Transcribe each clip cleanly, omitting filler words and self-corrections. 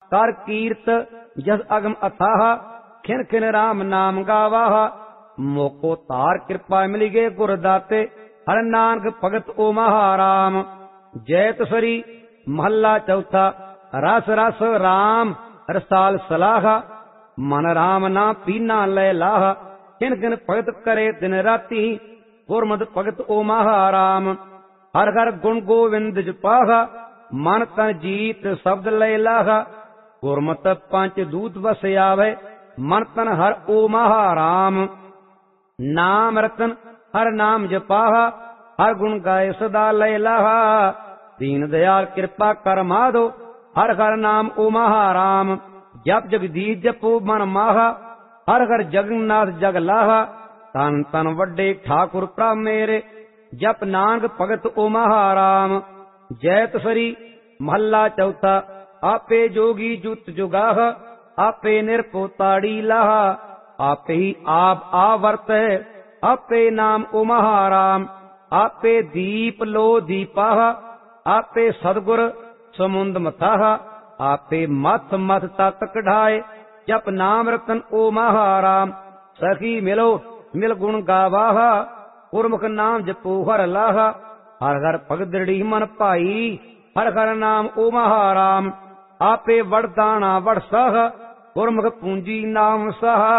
कर कीर्त जस अगम अथाह, खिन खिन राम नाम गावाह। मोको तार कृपा मिल गए गुर दाते, हर नानक भगत ओ महाराम। जैत सरी महला चौथा। रस रस राम रसाल सलाह, मन राम ना पीना लय लाह। खिन खिन भगत करे दिन राती, गुरमत भगत ओ महाराम। हर हर गुण गोविंद जपाह, मन तन जीत शब्द लय लाह। गुरमत पंच दूत बस आवे, मन तन हर ओ महाराम। नाम रतन हर नाम जपाह, हर गुण गाय सदा लय लाहा। दीन दयाल कृपा कर माधो, हर हर नाम ओ महाराम। जप जगदीश जपो मन माहा, हर हर जगन्नाथ जग लाहा। तन तन वड्डे ठाकुर प्रभ मेरे, जप नानक भगत ओ महाराम। जैत सरी महला चौथा। आपे जोगी जुत जुगाह, आपे निरपो ताड़ी लाह। आपे ही आप आवर्त है, आपे नाम ओ महाराम। आपे दीप लो दीपाह, आपे सदगुर समुंद मथाह। आपे मथ मथ तत कढ़ाए, जप नाम रतन ओ महाराम। सखी मिलो मिल गुण गावाह, गुरमुख नाम जपो हर लाह। हर हर भगत दृढ़ी मन भाई, हर हर नाम ओ महाराम। आपे वरदाना वरसाह, गुरमुख पूंजी नाम सहा।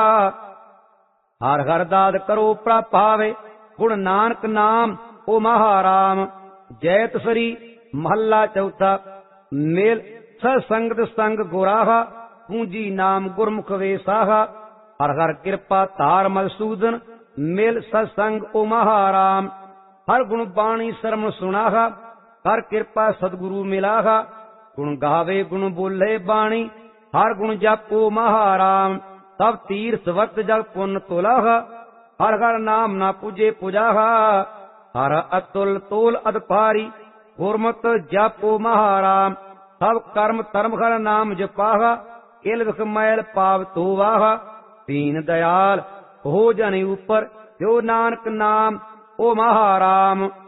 हर हर दाद करो प्रभावे, गुण नानक नाम ओ महाराम। जैत सरी महला चौथा। मेल सत्संगत संग गुराह, पूंजी नाम गुरमुख वेसाह। हर हर कृपा तार मधुसूदन, मेल सत्संग ओ महाराम। हर गुण बाणी शर्म सुनाह, हर कृपा सदगुरु मिलाह। गुण गावे गुण बोले बाणी, हर गुण जपो महाराम। तब तीर्थ वर्त जग पुन तुलाह, हर हर नाम ना पूजे पुजाह। हर अतुल तोल अदपारी, गुरमत जपो महाराम। सब कर्म धर्म हर नाम जपाह, इल विख मैल पाव तोवाह। दीन दयाल हो जन ऊपर, जो नानक नाम ओ महाराम।